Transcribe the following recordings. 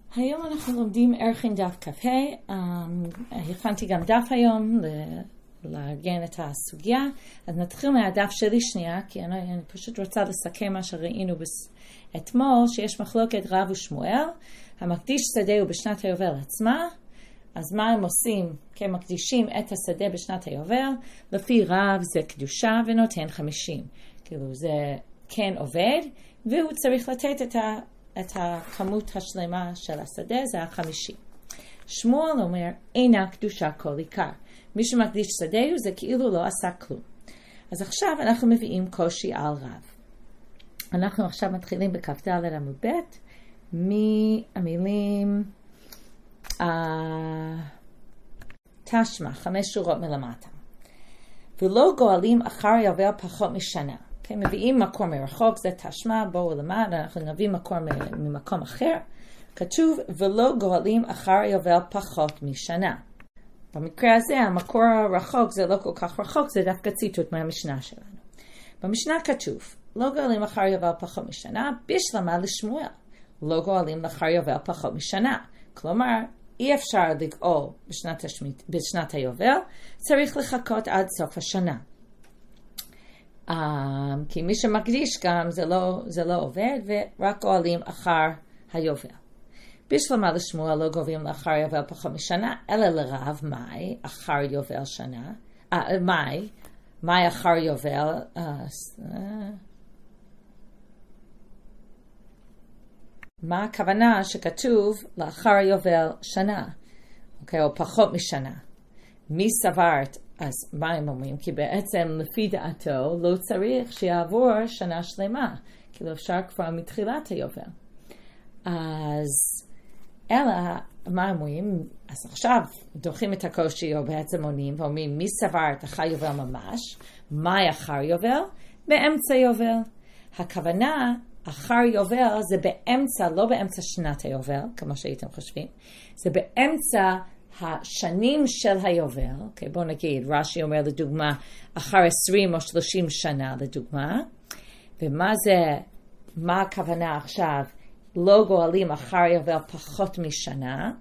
היום אנחנו לומדים ערכין דף כ"ה. הכנתי גם דף היום לארגן את הסוגיה. אז נתחיל מהדף שלי שנייה, כי אני פשוט רוצה לסכם מה שראינו אתמול, שיש מחלוקת רב ושמואל. המקדיש שדה הוא בשנת היובל עצמה. אז מה הם עושים? כן, מקדישים את השדה בשנת היובל. לפי רב זה קדושה ונותן 50. כאילו זה כן עובד, והוא צריך לתת את הכמות השלמה של השדה, זה 50. שמואל אומר, אינה קדושה כל עיקר. מי שמקדיש שדה זה כאילו לא עשה כלום. אז עכשיו אנחנו מביאים קושי על רב. אנחנו עכשיו מתחילים בכ"ד עמוד ב' מהמילים תשמע, 5 שורות מלמטה. ולא גואלים אחר יובל פחות משנה. כן, מביאים מקור מרחוק, זה תשמע, בואו למד, אנחנו נביא מקור ממקום אחר. כתוב, ולא גואלים אחר יובל פחות משנה. במקרה הזה, המקור הרחוק זה לא כל כך רחוק, זה דווקא ציטוט מהמשנה שלנו. במשנה כתוב, לא גואלים אחר יובל פחות משנה, בשלמה לשמואל. לא גואלים אחר יובל פחות משנה. כלומר, אי אפשר לגאול בשנת היובל, צריך לחכות עד סוף השנה. כי מי שמקדיש גם זה לא עובד, ורק גואלים אחר היובל. בשלמה לשמואל לא גובים לאחר יובל פחות משנה, אלא לרב מאי אחר יובל שנה. מאי אחר יובל, מה הכוונה שכתוב לאחר יובל שנה, אוקיי, או פחות משנה? מי סברת? אז מה הם אומרים? כי בעצם לפי דעתו לא צריך שיעבור שנה שלמה, כאילו אפשר כבר מתחילת היובל. אז אלא, מה הם אומרים? אז עכשיו דוחים את הקושי או בעצם עונים ואומרים מי סברת אחר יובל ממש, מה אחר יובל? באמצע יובל. הכוונה אחר יובל זה באמצע, לא באמצע שנת היובל, כמו שהייתם חושבים, זה באמצע השנים של היובל. אוקיי, בואו נגיד, רש"י אומר לדוגמה, אחר 20 או 30 שנה לדוגמה, ומה זה, מה הכוונה עכשיו? לא גואלים אחר יובל פחות משנה,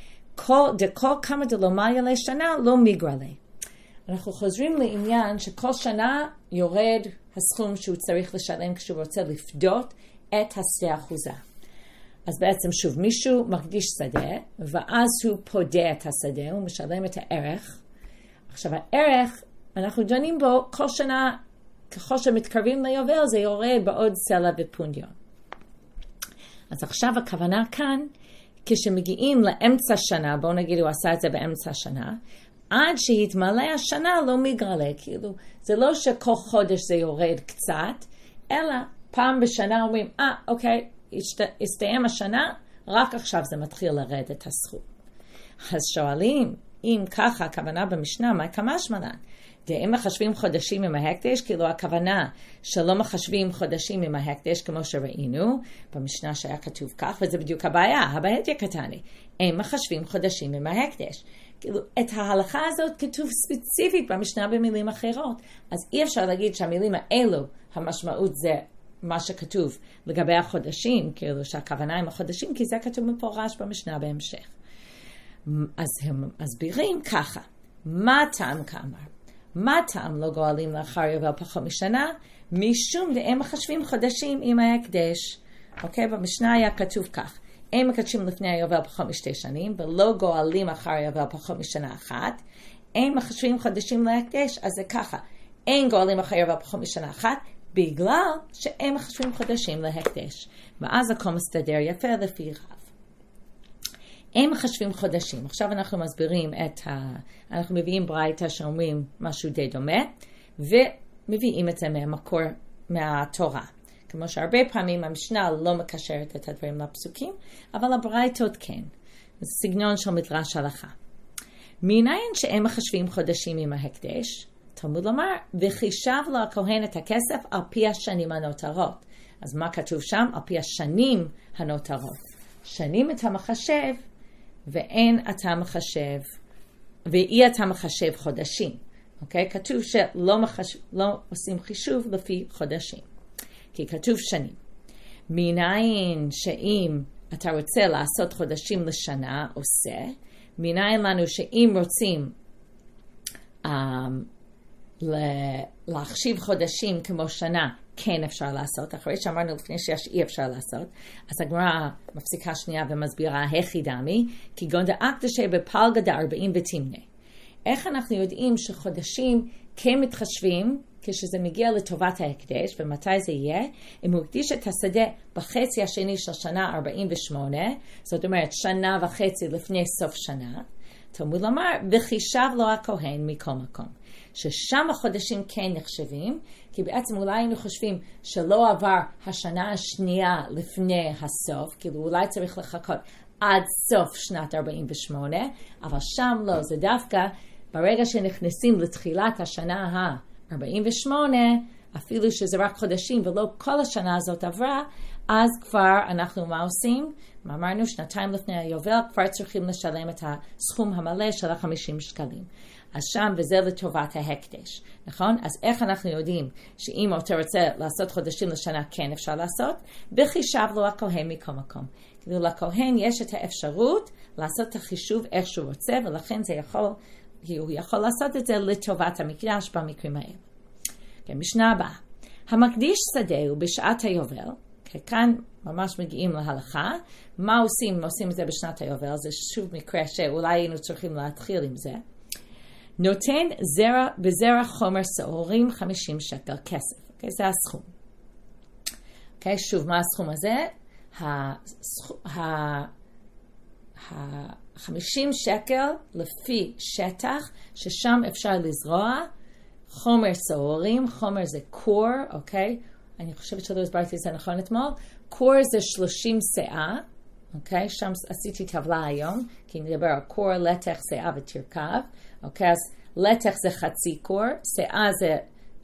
כל כמה דלומיה לשנה לא מגרלה. אנחנו חוזרים לעניין שכל שנה יורד הסכום שהוא צריך לשלם כשהוא רוצה לפדות את השדה אחוזה. אז בעצם שוב, מישהו מקדיש שדה, ואז הוא פודה את השדה, הוא משלם את הערך. עכשיו הערך, אנחנו דנים בו כל שנה, ככל שמתקרבים ליובל, זה יורד בעוד סלע ופונדיון. אז עכשיו הכוונה כאן, כשמגיעים לאמצע שנה, בואו נגיד הוא עשה את זה באמצע שנה, עד שהתמלא השנה לא מגרלה, כאילו זה לא שכל חודש זה יורד קצת, אלא פעם בשנה אומרים, אוקיי, הסתיים השנה, רק עכשיו זה מתחיל לרדת הסכום. אז שואלים, אם ככה הכוונה במשנה, מה כמשמע לן? אם מחשבים חודשים עם ההקדש, כאילו הכוונה שלא מחשבים חודשים עם ההקדש, כמו שראינו במשנה שהיה כתוב כך, וזה בדיוק הבעיה, הבעיה קטני. הם מחשבים חודשים עם ההקדש. כאילו, את ההלכה הזאת כתוב ספציפית במשנה במילים אחרות. אז אי אפשר להגיד שהמילים האלו, המשמעות זה מה שכתוב לגבי החודשים, כאילו שהכוונה עם החודשים, כי זה כתוב מפורש במשנה בהמשך. אז הם מסבירים ככה, מה טעם כאמר? מה טעם לא גואלים לאחר יובל פחות משנה? משום דהם מחשבים חודשים עם ההקדש. אוקיי, במשנה היה כתוב כך, הם מקדשים לפני היובל פחות משתי שנים, ולא גואלים אחר יובל פחות משנה אחת. הם מחשבים חודשים להקדש, אז זה ככה, אין גואלים אחר יובל פחות משנה אחת, בגלל שהם מחשבים חודשים להקדש. ואז הכל מסתדר יפה לפי רב. הם מחשבים חודשים. עכשיו אנחנו מסבירים אנחנו מביאים ברייתא שאומרים משהו די דומה, ומביאים את זה מהמקור, מהתורה. כמו שהרבה פעמים המשנה לא מקשרת את הדברים לפסוקים, אבל הברייתות כן. זה סגנון של מדרש הלכה. מניין שהם מחשבים חודשים עם ההקדש, תלמוד לומר, וחישב לו הכהן את הכסף על פי השנים הנותרות. אז מה כתוב שם? על פי השנים הנותרות. שנים אתה מחשב, ואין אתה מחשב, ואי אתה מחשב חודשים. אוקיי? כתוב שלא עושים חישוב לפי חודשים. כי כתוב שנים. מניין שאם אתה רוצה לעשות חודשים לשנה, עושה. מניין לנו שאם רוצים להחשיב חודשים כמו שנה, כן אפשר לעשות. אחרי שאמרנו לפני שיש אי אפשר לעשות, אז הגמרא מפסיקה שנייה ומסבירה הכי דמי, כגון דאקדשי בפלגה ד40 ותמנה. איך אנחנו יודעים שחודשים כן מתחשבים כשזה מגיע לטובת ההקדש, ומתי זה יהיה? אם הוא הקדיש את השדה בחצי השני של שנה 48, זאת אומרת שנה וחצי לפני סוף שנה, תלמוד לומר, וחישב לו הכהן מכל מקום. ששם החודשים כן נחשבים, כי בעצם אולי היינו חושבים שלא עבר השנה השנייה לפני הסוף, כאילו אולי צריך לחכות עד סוף שנת 48, אבל שם לא, זה דווקא ברגע שנכנסים לתחילת השנה ה-48, אפילו שזה רק חודשים ולא כל השנה הזאת עברה, אז כבר אנחנו מה עושים? מה אמרנו? שנתיים לפני היובל כבר צריכים לשלם את הסכום המלא של 50 שקלים. אז שם וזה לטובת ההקדש, נכון? אז איך אנחנו יודעים שאם אתה רוצה לעשות חודשים לשנה כן אפשר לעשות? בחישב לו הכהן מכל מקום. כאילו לכהן יש את האפשרות לעשות את החישוב איך שהוא רוצה, ולכן הוא יכול לעשות את זה לטובת המקדש במקרים האלה. כן, משנה הבאה. המקדיש שדה הוא בשעת היובל, כאן ממש מגיעים להלכה. מה עושים? עושים את זה בשנת היובל, זה שוב מקרה שאולי היינו צריכים להתחיל עם זה. נותן בזרע חומר שעורים 50 שקל כסף. Okay, זה הסכום. Okay, שוב, מה הסכום הזה? 50 שקל לפי שטח, ששם אפשר לזרוע חומר שעורים. חומר זה קור, אוקיי? אני חושבת שלא הסברתי את זה נכון אתמול. קור זה 30 שאה, אוקיי? שם עשיתי טבלה היום, כי נדבר על קור, לטח, שאה ותרכב. אוקיי, אז לטח זה חצי קור, שאה זה,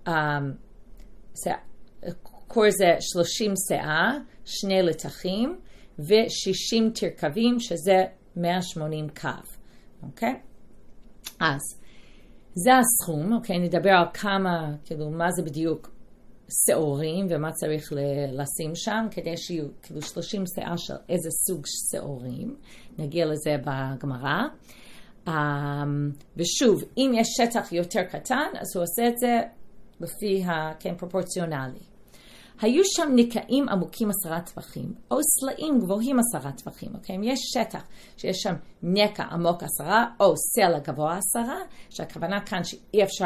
קור זה 30 שאה, 2 לטחים, ו60 תרכבים, שזה 180 קו. אוקיי? אז, זה הסכום, אוקיי? נדבר על כמה, כאילו, מה זה בדיוק שעורים, ומה צריך לשים שם, כדי שיהיו, כאילו, 30 שאה של איזה סוג שעורים. נגיע לזה בגמרא. ושוב, אם יש שטח יותר קטן, אז הוא עושה את זה לפי פרופורציונלי. היו שם נקעים עמוקים 10 טווחים, או סלעים גבוהים 10 טווחים, אוקיי? אם יש שטח שיש שם נקע עמוק 10, או סלע גבוה 10, שהכוונה כאן שאי אפשר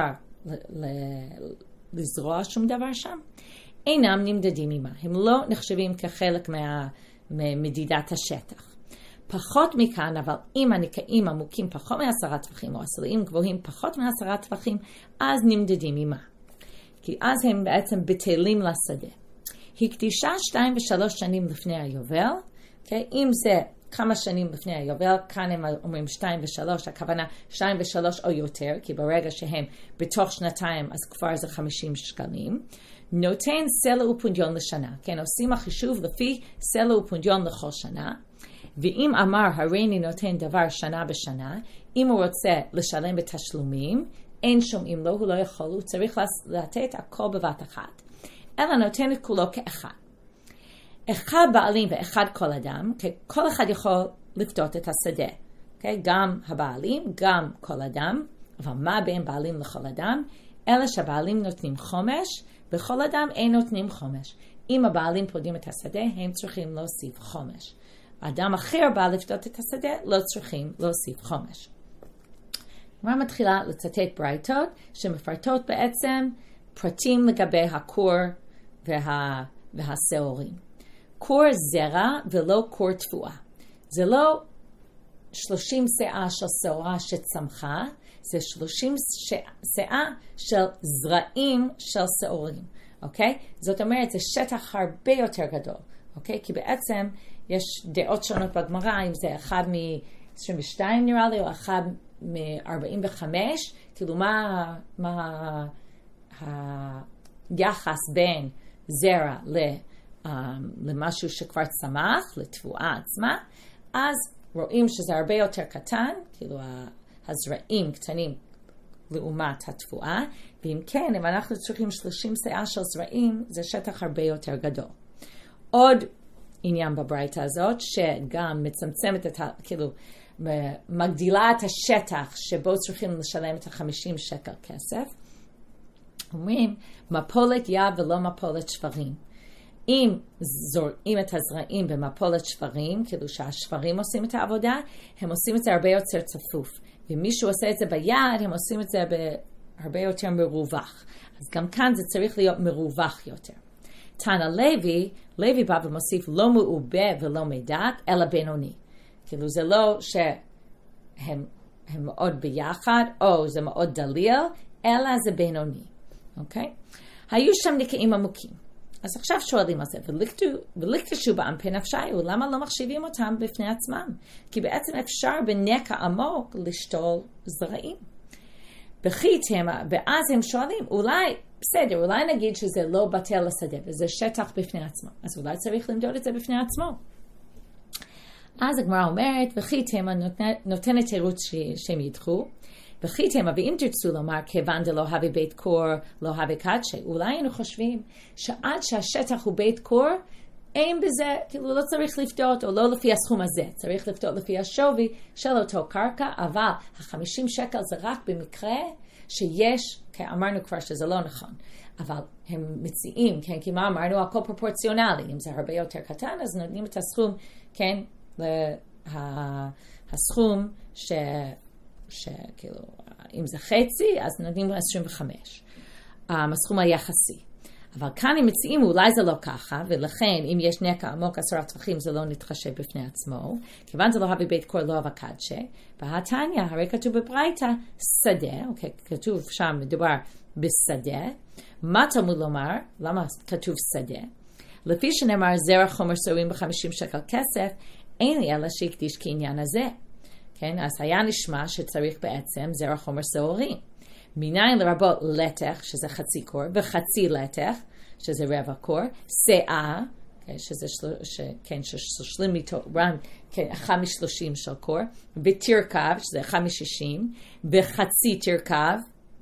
לזרוע שום דבר שם, אינם נמדדים עמה. הם לא נחשבים כחלק ממדידת השטח. פחות מכאן, אבל אם הנקעים עמוקים פחות מ10 טווחים, או הסלעים גבוהים פחות מ10 טווחים, אז נמדדים עמה. כי אז הם בעצם בטלים לשדה. הקדישה 2 ו3 שנים לפני היובל, okay? אם זה כמה שנים לפני היובל, כאן הם אומרים 2 ו3, הכוונה 2 ו3 או יותר, כי ברגע שהם בתוך שנתיים, אז כבר זה 50 שקלים. נותן סלע ופונדיון לשנה, כן, עושים החישוב לפי סלע ופונדיון לכל שנה, ואם אמר הריני נותן דבר שנה בשנה, אם הוא רוצה לשלם בתשלומים, אין שומעים לו, הוא לא יכול, הוא צריך לתת הכל בבת אחת, אלא נותן את כולו כאחד. אחד בעלים ואחד כל אדם, כי כל אחד יכול לפדות את השדה. גם הבעלים, גם כל אדם, אבל מה בין בעלים לכל אדם? אלא שהבעלים נותנים חומש, וכל אדם אין נותנים חומש. אם הבעלים פודים את השדה, הם צריכים להוסיף חומש. אדם אחר בא לפדות את השדה, לא צריכים להוסיף חומש. כבר מתחילה לצטט ברייתות, שמפרטות בעצם פרטים לגבי הקור והשעורים. קור זרע ולא קור תפועה. זה לא 30 שאה של שעורה שצמחה, זה 30 שאה של זרעים של שעורים. אוקיי? זאת אומרת, זה שטח הרבה יותר גדול. אוקיי? כי בעצם יש דעות שונות בגמרא, אם זה אחד מ-22 נראה לי, או אחד מ-45, כאילו מה היחס בין זרע למשהו שכבר צמח, לתבואה עצמה, אז רואים שזה הרבה יותר קטן, כאילו הזרעים קטנים לעומת התבואה, ואם כן, אם אנחנו צריכים 30 שאה של זרעים, זה שטח הרבה יותר גדול. עוד עניין בברייתא הזאת, שגם מצמצמת את כאילו, מגדילה את השטח שבו צריכים לשלם את 50 שקל כסף. אומרים, מפולת יד ולא מפולת שברים. אם זורעים את הזרעים במפולת שברים, כאילו שהשברים עושים את העבודה, הם עושים את זה הרבה יותר צפוף. ומישהו עושה את זה ביד, הם עושים את זה הרבה יותר מרווח. אז גם כאן זה צריך להיות מרווח יותר. תנא לוי בא ומוסיף לא מעובה ולא מדק, אלא בינוני. כאילו זה לא שהם מאוד ביחד, או זה מאוד דליל, אלא זה בינוני. אוקיי? היו שם נקעים עמוקים. אז עכשיו שואלים על זה, ולקטשו בעם פי נפשי, ולמה לא מחשיבים אותם בפני עצמם? כי בעצם אפשר בנקע עמוק לשתול זרעים. ואז הם שואלים, אולי, בסדר, אולי נגיד שזה לא בטל לשדה, וזה שטח בפני עצמו. אז אולי צריך למדוד את זה בפני עצמו. אז הגמרא אומרת, וכי תמה נותנת תירוץ שהם ידחו, וכי תמה, ואם תרצו לומר, כיוון דלא הווה בית קור, לא הווה קדשי, אולי היינו חושבים שעד שהשטח הוא בית קור, אין בזה, כאילו לא צריך לפדות, או לא לפי הסכום הזה, צריך לפדות לפי השווי של אותו קרקע, אבל 50 שקל זה רק במקרה שיש, אמרנו כבר שזה לא נכון, אבל הם מציעים, כן, כי מה אמרנו? הכל פרופורציונלי, אם זה הרבה יותר קטן, אז נותנים את הסכום, כן, הסכום שכאילו, אם זה חצי, אז נותנים 25, הסכום היחסי. אבל כאן הם מציעים, אולי זה לא ככה, ולכן אם יש נקע עמוק 10 טפחים, זה לא נתחשב בפני עצמו, כיוון זה לא הווה בית קור, לא הווה קדשי, והתניא, הרי כתוב בברייתא, שדה, אוקיי, כתוב שם, מדובר בשדה, מה תלמוד לומר? למה כתוב שדה? לפי שנאמר, זרע חומר שרועים ב50 שקל כסף, אין לי אלא שהקדיש כעניין הזה. כן, אז היה נשמע שצריך בעצם זרע חומר שעורים. מניין לרבות לתך, שזה חצי קור, וחצי לתך, שזה רבע קור, שאה, שזה ששלים איתו, כן, 1/30 של קור, ותרכב, שזה 1/60, וחצי תרכב,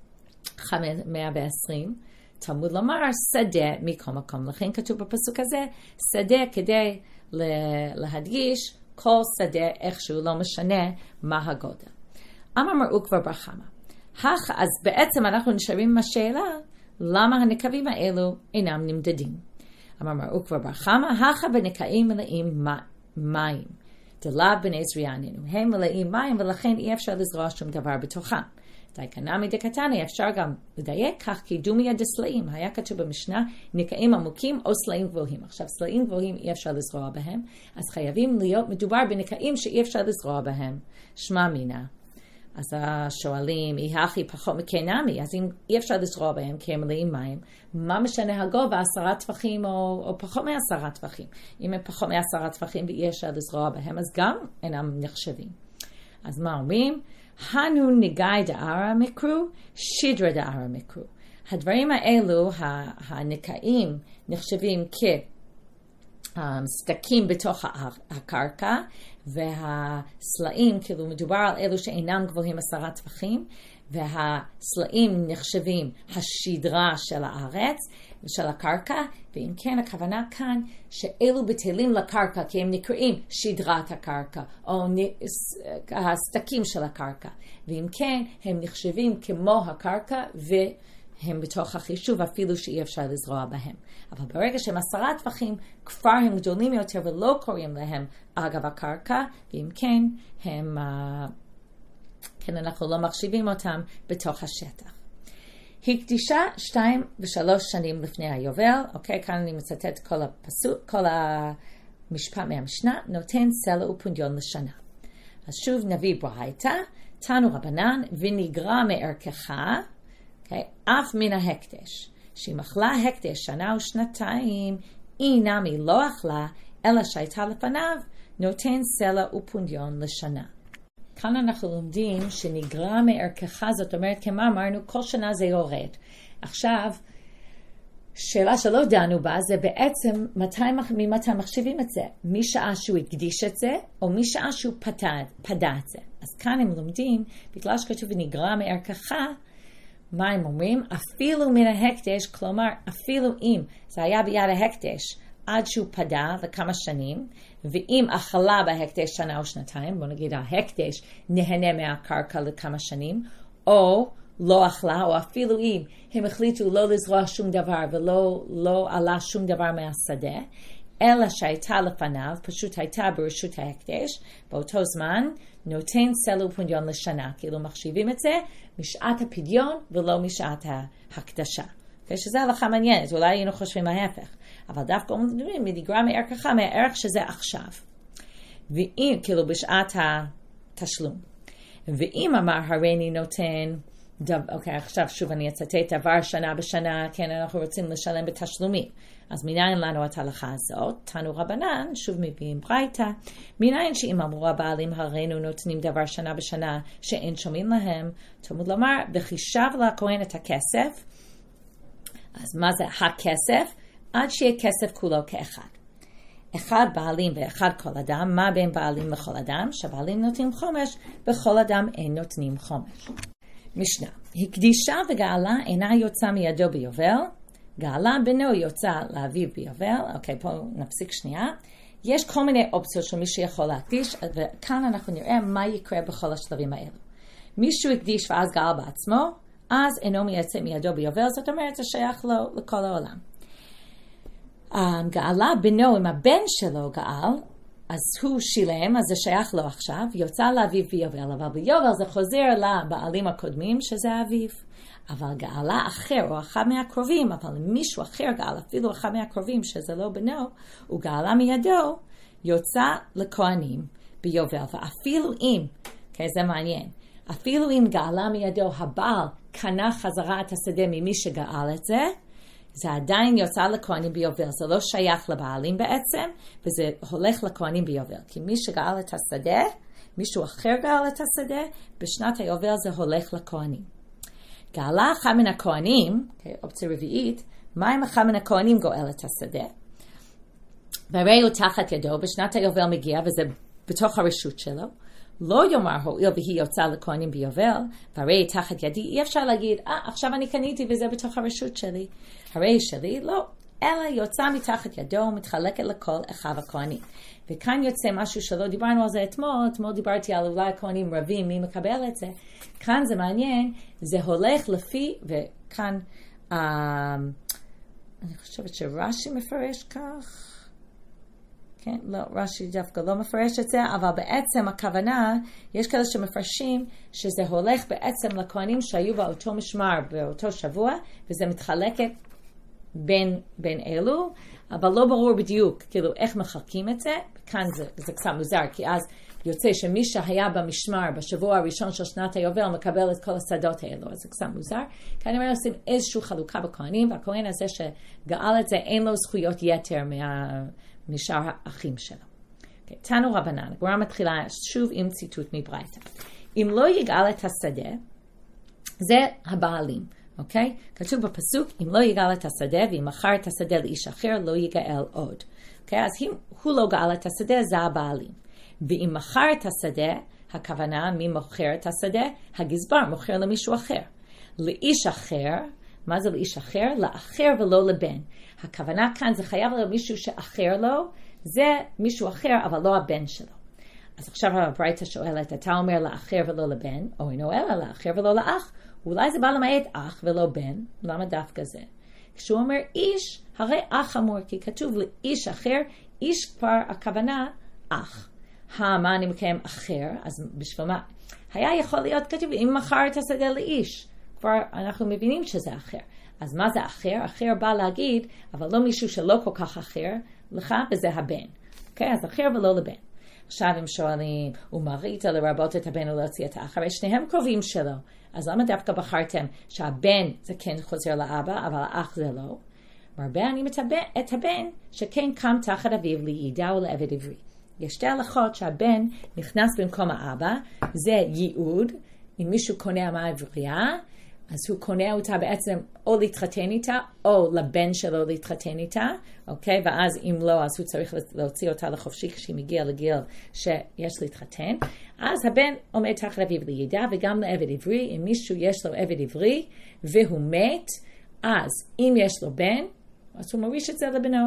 120, תלמוד לומר, שדה מכל מקום. לכן כתוב בפסוק הזה, שדה כדי להדגיש, כל שדה איכשהו לא משנה מה הגודל. אמר אוקבר בר חמא. אז בעצם אנחנו נשארים עם השאלה, למה הנקבים האלו אינם נמדדים? אמר אוקבר בר חמא, הכה בנקעים מלאים מים. דלאו בני זריעננו. הם מלאים מים ולכן אי אפשר לזרוע שום דבר בתוכם. דייקנמי דקתני, אפשר גם לדייק כך כי דומיה דסלעים. היה כתוב במשנה, נקעים עמוקים או סלעים גבוהים. עכשיו, סלעים גבוהים אי אפשר לזרוע בהם, אז חייבים להיות מדובר בנקעים שאי אפשר לזרוע בהם. שמע מינה. אז השואלים, הכי פחות מקנמי, אז אם אי אפשר לזרוע בהם כי הם מלאים מים, מה משנה הגובה 10 טפחים או פחות מ10 טפחים? אם הם פחות מ10 טפחים ואי אפשר לזרוע בהם, אז גם אינם נחשבים. אז מה אומרים? הנו נגאי דערה מקרו, שדרה דערה מקרו. הדברים האלו, הנקעים, נחשבים כסדקים בתוך הקרקע, והסלעים, כאילו מדובר על אלו שאינם גבוהים 10 טפחים, והסלעים נחשבים השדרה של הארץ ושל הקרקע, ואם כן הכוונה כאן שאלו בטלים לקרקע כי הם נקראים שדרת הקרקע או הסדקים של הקרקע, ואם כן הם נחשבים כמו הקרקע והם בתוך החישוב אפילו שאי אפשר לזרוע בהם. אבל ברגע שהם 10 טפחים כבר הם גדולים יותר ולא קוראים להם אגב הקרקע, ואם כן הם כן אנחנו לא מחשיבים אותם בתוך השטח. הקדישה 2 ו3 שנים לפני היובל, אוקיי, כאן אני מצטט כל המשפט מהמשנה, נותן סלע ופונדיון לשנה. אז שוב נביא ברייתא, תנו רבנן, ונגרע מערכך, אוקיי, אף מן ההקדש. שאם אכלה הקדש שנה ושנתיים, אינמי לא אכלה, אלא שהייתה לפניו, נותן סלע ופונדיון לשנה. כאן אנחנו לומדים שנגרע מערכך, זאת אומרת, כמה אמרנו, כל שנה זה יורד. עכשיו, שאלה שלא דנו בה, זה בעצם ממתי מחשיבים את זה? משעה שהוא הקדיש את זה, או משעה שהוא פדה את זה. אז כאן הם לומדים, בגלל שכתוב ונגרע מערכך, מה הם אומרים? אפילו מן ההקדש, כלומר, אפילו אם זה היה ביד ההקדש, עד שהוא פדה לכמה שנים, ואם אכלה בהקדש שנה או שנתיים, בוא נגיד ההקדש נהנה מהקרקע לכמה שנים, או לא אכלה, או אפילו אם הם החליטו לא לזרוע שום דבר ולא עלה שום דבר מהשדה, אלא שהייתה לפניו, פשוט הייתה ברשות ההקדש, באותו זמן נותן סלע ופדיון לשנה, כאילו מחשיבים את זה משעת הפדיון ולא משעת ההקדשה. שזה הלכה מעניינת, אולי היינו חושבים ההפך, אבל דווקא אומרים מדיגרה מערכך, מהערך שזה עכשיו. ואם, כאילו בשעת התשלום. ואם אמר הריני נותן, אוקיי, עכשיו שוב אני אצטט דבר שנה בשנה, כן, אנחנו רוצים לשלם בתשלומים. אז מניין לנו את ההלכה הזאת? תנו רבנן, שוב מביאים ברייתא, מניין שאם אמרו הבעלים הרינו נותנים דבר שנה בשנה שאין שומעים להם, תלמוד לומר, וחישב לכהן את הכסף, אז מה זה הכסף? עד שיהיה כסף כולו כאחד. אחד בעלים ואחד כל אדם, מה בין בעלים לכל אדם? שבעלים נותנים חומש, וכל אדם אין נותנים חומש. משנה, הקדישה וגאלה אינה יוצא מידו ביובל, גאלה בנו יוצא לאביו ביובל, אוקיי, פה נפסיק שנייה. יש כל מיני אופציות של מי שיכול להקדיש, וכאן אנחנו נראה מה יקרה בכל השלבים האלו. מישהו הקדיש ואז גאל בעצמו, אז אינו מייצא מידו ביובל, זאת אומרת, זה שייך לו לכל העולם. גאלה בנו, אם הבן שלו גאל, אז הוא שילם, אז זה שייך לו עכשיו, יוצא לאביו ביובל, אבל ביובל זה חוזר לבעלים הקודמים, שזה אביו. אבל גאלה אחר, או אחד מהקרובים, אבל מישהו אחר גאל, אפילו אחד מהקרובים, שזה לא בנו, הוא גאלה מידו, יוצא לכהנים ביובל, ואפילו אם, okay, זה מעניין, אפילו אם גאלה מידו הבעל קנה חזרה את השדה ממי שגאל את זה, זה עדיין יוצא לכהנים ביובל, זה לא שייך לבעלים בעצם, וזה הולך לכהנים ביובל, כי מי שגאל את השדה, מישהו אחר גאל את השדה, בשנת היובל זה הולך לכהנים. גאלה אחד מן הכהנים, אופציה רביעית, מה אם אחד מן הכהנים גואל את השדה? והרי הוא תחת ידו, בשנת היובל מגיע, וזה בתוך הרשות שלו, לא יאמר הואיל והיא יוצא לכהנים ביובל, והרי תחת ידי, אי אפשר להגיד, עכשיו אני קניתי וזה בתוך הרשות שלי. הרי שלי, לא, אלא יוצא מתחת ידו, מתחלקת לכל אחד הכהנים. וכאן יוצא משהו שלא דיברנו על זה אתמול דיברתי על אולי הכהנים רבים, מי מקבל את זה. כאן זה מעניין, זה הולך לפי, וכאן, אני חושבת שרש"י מפרש כך, כן, לא, רש"י דווקא לא מפרש את זה, אבל בעצם הכוונה, יש כאלה שמפרשים שזה הולך בעצם לכהנים שהיו באותו משמר באותו שבוע, וזה מתחלקת בין אלו, אבל לא ברור בדיוק, כאילו איך מחלקים את זה, כאן זה קצת מוזר, כי אז יוצא שמי שהיה במשמר בשבוע הראשון של שנת היובל מקבל את כל השדות האלו, אז זה קצת מוזר, כאן הם עושים איזושהי חלוקה בכהנים, והכהן הזה שגאל את זה אין לו זכויות יתר משאר האחים שלו. Okay, תנו רבנן, הגמרא מתחילה שוב עם ציטוט מברייתא. אם לא יגאל את השדה, זה הבעלים, אוקיי? כתוב בפסוק, אם לא יגאל את השדה, ואם מכר את השדה לאיש אחר, לא יגאל עוד. אוקיי? אז אם הוא לא גאל את השדה, זה הבעלים. ואם מכר את השדה, הכוונה, מי מוכר את השדה? הגזבר מוכר למישהו אחר. לאיש אחר, מה זה לאיש אחר? לאחר ולא לבן. הכוונה כאן זה חייב להיות מישהו שאחר לו, זה מישהו אחר, אבל לא הבן שלו. אז עכשיו הברייתא שואלת, אתה אומר לאחר ולא לבן, או אינו אלא לאחר ולא לאח, אולי זה בא למעט אח ולא בן, למה דווקא זה? כשהוא אומר איש, הרי אח אמור, כי כתוב לאיש אחר, איש כבר הכוונה אח. מה אני מקיים אחר, אז בשביל מה? היה יכול להיות כתוב, אם מכר את השדה לאיש, כבר אנחנו מבינים שזה אחר. אז מה זה אחר? אחר בא להגיד, אבל לא מישהו שלא כל כך אחר לך, וזה הבן. אוקיי? אז אחר ולא לבן. עכשיו הם שואלים, ומרית לרבות את הבן ולהוציא את האח, הרי שניהם קרובים שלו. אז למה דווקא בחרתם שהבן זה כן חוזר לאבא, אבל האח זה לא? מרבה אני את הבן שכן קם תחת אביו לידע ולעבד עברי. יש שתי הלכות שהבן נכנס במקום האבא, זה ייעוד, אם מישהו קונה אמה עברייה, אז הוא קונה אותה בעצם או להתחתן איתה, או לבן שלו להתחתן איתה, אוקיי? ואז אם לא, אז הוא צריך להוציא אותה לחופשי כשהיא מגיעה לגיל שיש להתחתן. אז הבן עומד תחת אביו לידע, וגם לעבד עברי, אם מישהו יש לו עבד עברי, והוא מת, אז אם יש לו בן, אז הוא מוריש את זה לבנו.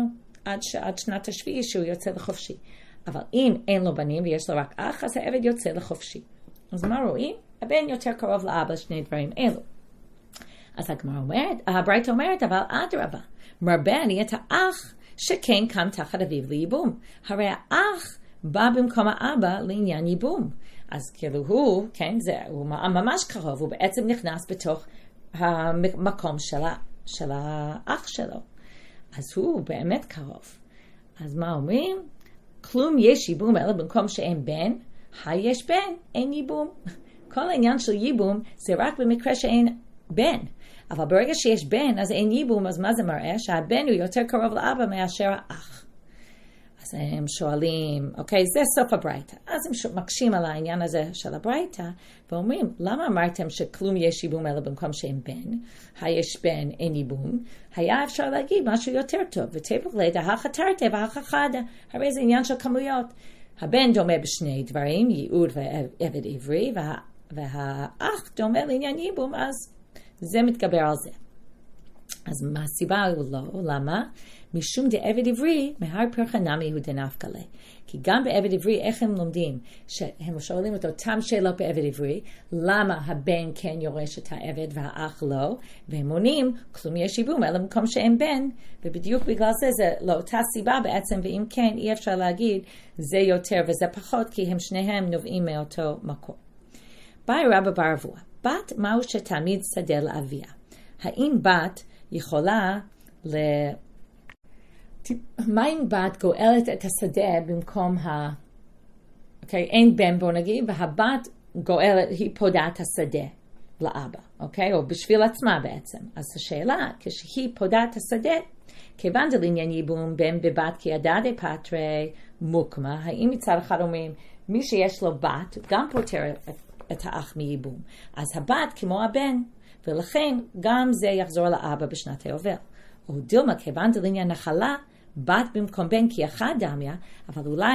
עד שנת השביעי שהוא יוצא לחופשי. אבל אם אין לו בנים ויש לו רק אח, אז העבד יוצא לחופשי. אז מה רואים? הבן יותר קרוב לאבא, שני דברים אלו. אז הגמרא אומרת, הברייתא אומרת, אבל אדרבה, מרבה אני את האח שכן קם תחת אביו לייבום. הרי האח בא במקום האבא לעניין ייבום. אז כאילו הוא, כן, הוא ממש קרוב, הוא בעצם נכנס בתוך המקום של האח שלו. אז הוא באמת קרוב. אז מה אומרים? כלום יש ייבום, אלא במקום שאין בן, יש בן, אין ייבום. כל העניין של ייבום זה רק במקרה שאין בן. אבל ברגע שיש בן, אז אין ייבום, אז מה זה מראה? שהבן הוא יותר קרוב לאבא מאשר האח. אז הם שואלים, אוקיי, זה סוף הברייתא. אז הם מקשים על העניין הזה של הברייתא, ואומרים, למה אמרתם שכלום יש ייבום אלא במקום שאין בן? יש בן, אין ייבום. היה אפשר להגיד משהו יותר טוב, ותבוך לידע, החתרתי והחחדה. הרי זה עניין של כמויות. הבן דומה בשני דברים, ייעוד ועבד עברי, והאח דומה לעניין ייבום, אז זה מתגבר על זה. אז מה הסיבה הוא לא? למה? משום דעבד עברי, מהר פרחה נמי הוא דנפקא ליה. כי גם בעבד עברי, איך הם לומדים? שהם שואלים את אותם שאלות בעבד עברי, למה הבן כן יורש את העבד והאח לא? והם עונים, כלום יש ייבום, אלא במקום שאין בן, ובדיוק בגלל זה לאותה סיבה בעצם, ואם כן, אי אפשר להגיד, זה יותר וזה פחות, כי הם שניהם נובעים מאותו מקום. באי רבא בר אבוה, בת מהו שתמיד שדה לאביה? האם בת יכולה מה אם בת גואלת את השדה במקום אוקיי, אין בן בוא נגיד, והבת גואלת, היא פודה את השדה לאבא, אוקיי? או בשביל עצמה בעצם. אז השאלה, כשהיא פודה את השדה, כיוון דלעניין ייבום בן בבת כי הדדי פטרי מוקמה, האם מצד אחד אומרים, מי שיש לו בת, גם פותר את האח מייבום. אז הבת כמו הבן, ולכן גם זה יחזור לאבא בשנת היובל. או דילמה, כיוון דלעניין נחלה, בת במקום בן כי אחד דמיה, אבל אולי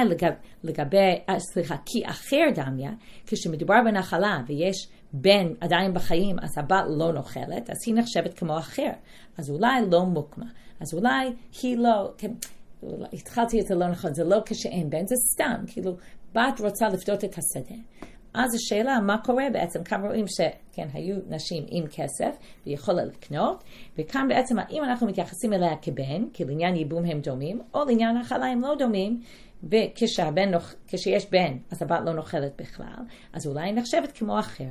כי אחר דמיה, כשמדובר בנחלה ויש בן עדיין בחיים, אז הבת לא נוחלת, אז היא נחשבת כמו אחר. אז אולי לא מוקמה. אז אולי היא לא, התחלתי את זה לא נכון, זה לא כשאין בן, זה סתם, כאילו בת רוצה לפדות את השדה. אז השאלה, מה קורה בעצם? כאן רואים שכן, היו נשים עם כסף ויכולה לקנות, וכאן בעצם האם אנחנו מתייחסים אליה כבן, כי לעניין ייבום הם דומים, או לעניין החלה הם לא דומים, וכשיש בן, אז הבת לא נוחלת בכלל, אז אולי היא נחשבת כמו אחר.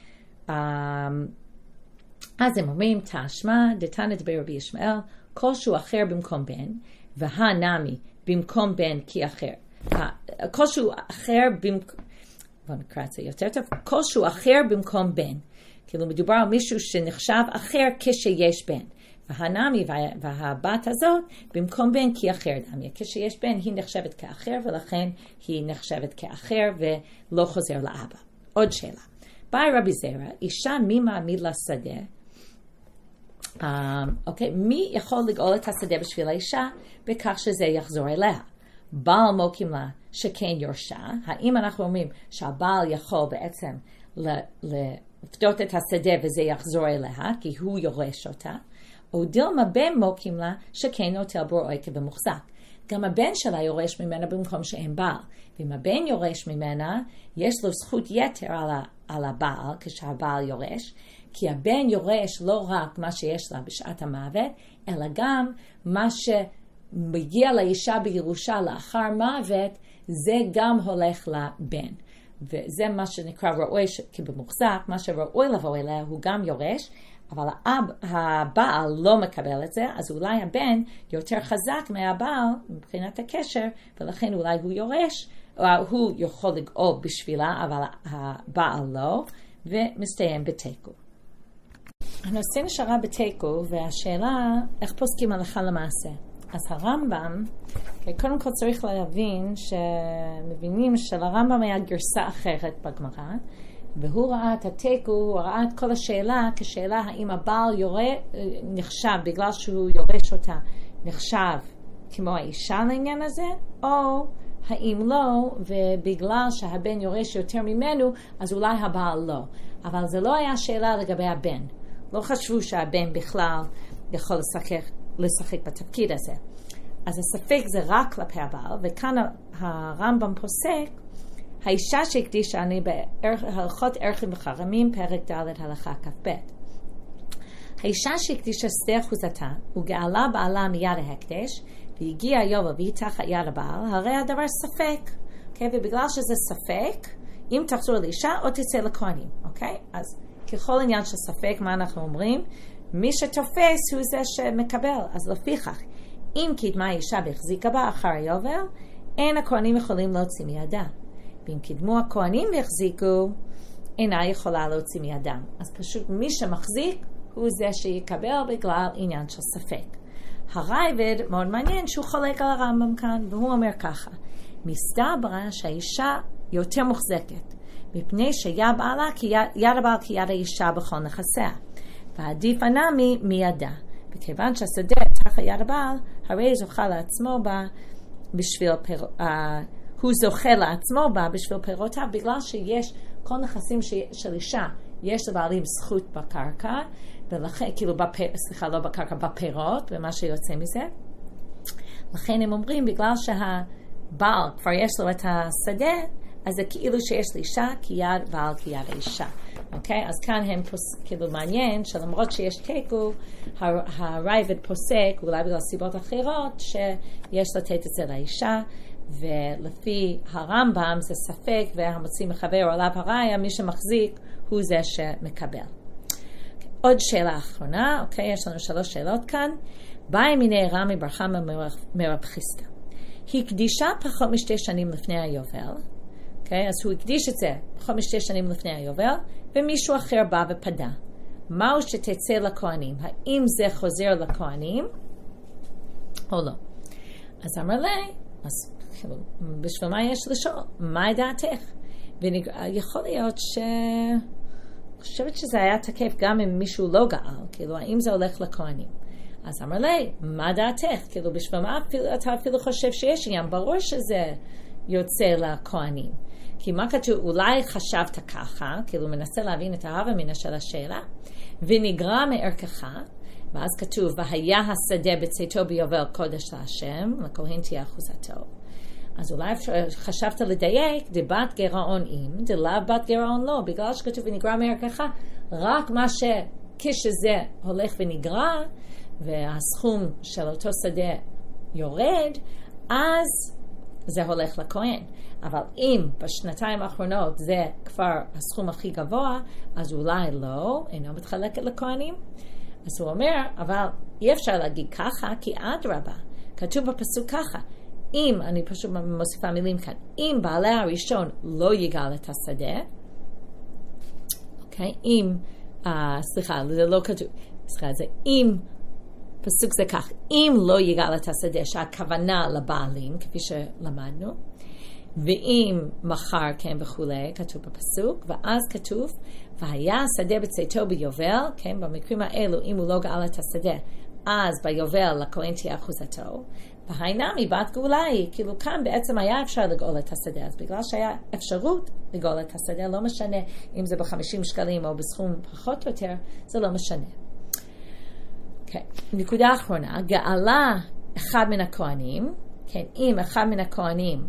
אז הם אומרים, תשמע, דתנת ברבי ישמעאל, כל שהוא אחר במקום בן, והנמי במקום בן כי אחר. כל שהוא אחר במקום, בוא נקרא את זה יותר טוב, כל שהוא אחר במקום בן. כאילו מדובר על מישהו שנחשב אחר כשיש בן. והנמי והבת הזאת במקום בן כי אחר דמיה. כשיש בן היא נחשבת כאחר ולכן היא נחשבת כאחר ולא חוזר לאבא. עוד שאלה. באי רבי זרע, אישה מי מעמיד לה שדה? אוקיי, מי יכול לגאול את השדה בשביל האישה בכך שזה יחזור אליה? בעל מוקים לה שכן יורשה, האם אנחנו אומרים שהבעל יכול בעצם לפדות את השדה וזה יחזור אליה, כי הוא יורש אותה, או דילמה בן מוקים לה שכן נוטל בור עקב ומוחזק. גם הבן שלה יורש ממנה במקום שאין בעל, ואם הבן יורש ממנה, יש לו זכות יתר על הבעל כשהבעל יורש, כי הבן יורש לא רק מה שיש לה בשעת המוות, אלא גם מה מגיע לאישה בירושה לאחר מוות, זה גם הולך לבן. וזה מה שנקרא ראוי כבמוחזק, מה שראוי לבוא אליה הוא גם יורש, אבל הבעל לא מקבל את זה, אז אולי הבן יותר חזק מהבעל מבחינת הקשר, ולכן אולי הוא יורש, או הוא יכול לגאול בשבילה, אבל הבעל לא, ומסתיים בתיקו. הנושא נשארה בתיקו, והשאלה איך פוסקים הלכה למעשה. אז הרמב"ם, קודם כל צריך להבין שמבינים שלרמב"ם היה גרסה אחרת בגמרא, והוא ראה את התיקו, הוא ראה את כל השאלה כשאלה האם הבעל נחשב, בגלל שהוא יורש אותה, נחשב כמו האישה לעניין הזה, או האם לא, ובגלל שהבן יורש יותר ממנו, אז אולי הבעל לא. אבל זה לא היה שאלה לגבי הבן. לא חשבו שהבן בכלל יכול לשחק בתפקיד הזה. אז הספק זה רק כלפי הבעל, וכאן הרמב"ם פוסק, האישה שהקדישה, אני בהלכות ערכים וחרמים, פרק ד' הלכה כ"ב. האישה שהקדישה שדה אחוזתה, וגאלה בעלה מיד ההקדש, והגיע היובל והיא תחת יד הבעל, הרי הדבר ספק. ובגלל שזה ספק, אם תחזור לאישה או תצא לכהנים. אז ככל עניין של ספק, מה אנחנו אומרים? מי שתופס הוא זה שמקבל. אז לפיכך, אם קידמה האישה והחזיקה בה אחר היובל, אין הכהנים יכולים להוציא מידה. ואם קידמו הכהנים והחזיקו, אינה יכולה להוציא מידם. אז פשוט מי שמחזיק הוא זה שיקבל בגלל עניין של ספק. הרייבד מאוד מעניין שהוא חולק על הרמב"ם כאן, והוא אומר ככה, מסתבר שהאישה יותר מוחזקת, מפני שיד הבעל כיד האישה בכל נכסיה, ועדיף הנמי מידה, וכיוון שהשדה תחת יד הבעל, הרי זוכה לעצמו בה בשביל הוא זוכה לעצמו בה בשביל פירותיו, בגלל שיש כל נכסים של אישה, יש לבעלים זכות בקרקע, ולכן, כאילו, לא בקרקע, בפירות, ומה שיוצא מזה. לכן הם אומרים, בגלל שהבעל כבר יש לו את השדה, אז זה כאילו שיש לאישה כיד בעל כיד האישה. אז כאן הם כאילו מעניין, שלמרות שיש תיקו, הרייבד פוסק, אולי בגלל סיבות אחרות, שיש לתת את זה לאישה, ולפי הרמב"ם זה ספק, והמוציא מחבר עליו הראיה, מי שמחזיק הוא זה שמקבל. עוד שאלה אחרונה, יש לנו 3 שאלות כאן. באי מיני רמי בר חמא מרב חיסדא. הקדישה פחות מ2 שנים לפני היובל, אז הוא הקדיש את זה פחות מ2 שנים לפני היובל, ומישהו אחר בא ופדה. מהו שתצא לכהנים? האם זה חוזר לכהנים או לא? אז אמר לי, אז בשביל מה יש לשאול? מה דעתך? ויכול להיות חושבת שזה היה תקף גם אם מישהו לא גאל, כאילו, האם זה הולך לכהנים? אז אמר לי, מה דעתך? כאילו, בשביל מה אתה אפילו חושב שיש עניין? ברור שזה יוצא לכהנים. כי מה כתוב? אולי חשבת ככה, כאילו, מנסה להבין את ההווה מן של השאלה, ונגרע מערכך, ואז כתוב, והיה השדה בצאתו ביובל קודש להשם, לכהן תהיה אחוזתו. אז אולי חשבת לדייק, דבת גירעון אם, דלאו בת גירעון לא, בגלל שכתוב ונגרע מערכך, רק מה כשזה הולך ונגרע, והסכום של אותו שדה יורד, אז זה הולך לכהן. אבל אם בשנתיים האחרונות זה כבר הסכום הכי גבוה, אז אולי לא, אינו מתחלקת לכהנים. אז הוא אומר, אבל אי אפשר להגיד ככה, כי אדרבה, כתוב בפסוק ככה, אם, אני פשוט מוסיפה מילים כאן, אם בעלה הראשון לא יגאל את השדה, אם, זה לא כתוב, זה אם, פסוק זה כך, אם לא יגאל את השדה, שהכוונה לבעלים, כפי שלמדנו, ואם מחר כן וכולי, כתוב בפסוק, ואז כתוב, והיה השדה בצאתו ביובל, כן, במקרים האלו, אם הוא לא גאל את השדה, אז ביובל לכהן תהיה אחוזתו, והיינמי בת גאולה היא, כאילו כאן בעצם היה אפשר לגאול את השדה, אז בגלל שהיה אפשרות לגאול את השדה, לא משנה אם זה ב50 שקלים או בסכום פחות או יותר, זה לא משנה. נקודה אחרונה, גאלה אחד מן הכהנים, כן, אם אחד מן הכהנים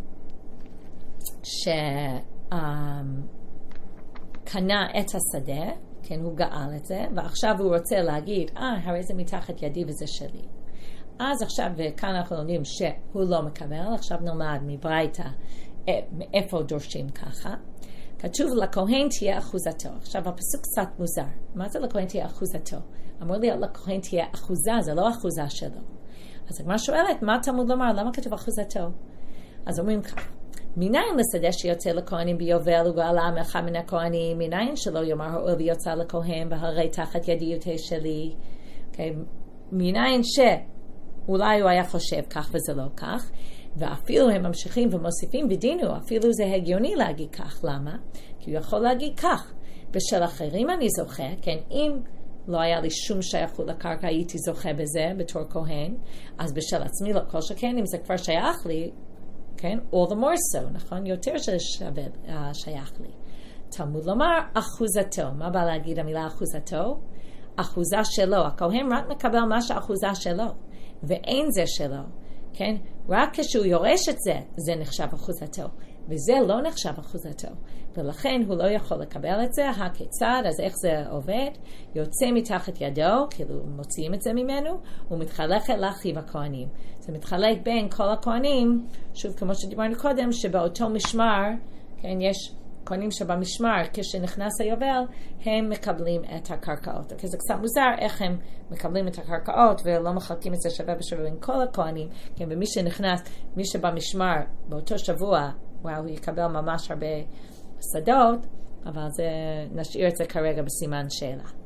שקנה את השדה, כן, הוא גאל את זה, ועכשיו הוא רוצה להגיד, הרי זה מתחת ידי וזה שלי. אז עכשיו, וכאן אנחנו לומדים שהוא לא מקבל, עכשיו נלמד מברייתא, מאיפה דורשים ככה. כתוב לכהן תהיה אחוזתו. עכשיו הפסוק קצת מוזר. מה זה לכהן תהיה אחוזתו? אמור להיות לכהן תהיה אחוזה, זה לא אחוזה שלו. אז הגמרא שואלת, מה תלמוד לומר? למה כתוב אחוזתו? אז אומרים כך, מניין לשדה שיוצא לכהנים ביובל וגאלה מאחד מן הכהנים, מניין שלא יאמר האוהל ויוצא לכהן והרי תחת ידיותי שלי. מניין שאולי הוא היה חושב כך וזה לא כך, ואפילו הם ממשיכים ומוסיפים בדינו, אפילו זה הגיוני להגיד כך. למה? כי הוא יכול להגיד כך, בשל אחרים אני זוכה, כן, אם לא היה לי שום שייכות לקרקע, הייתי זוכה בזה בתור כהן, אז בשל עצמי לא כל שכן, אם זה כבר שייך לי, כן, all the more so, נכון? יותר שייך לי. תלמוד לומר, אחוזתו. מה בא להגיד המילה אחוזתו? אחוזה שלו. הכהן רק מקבל מה שהאחוזה שלו, ואין זה שלו. כן? רק כשהוא יורש את זה, זה נחשב אחוזתו. וזה לא נחשב אחוזתו. ולכן הוא לא יכול לקבל את זה. הכיצד? אז איך זה עובד? יוצא מתחת ידו, כאילו מוציאים את זה ממנו, ומתחלק לאחיו הכהנים. זה מתחלק בין כל הכהנים, שוב כמו שדיברנו קודם, שבאותו משמר, כן, יש כהנים שבמשמר, כשנכנס היובל, הם מקבלים את הקרקעות. כי זה קצת מוזר איך הם מקבלים את הקרקעות, ולא מחלקים את זה שווה בשווה בין כל הכהנים, כן, ומי שנכנס, מי שבמשמר באותו שבוע, הוא יקבל ממש הרבה שדות, אבל נשאיר את זה כרגע בסימן שאלה.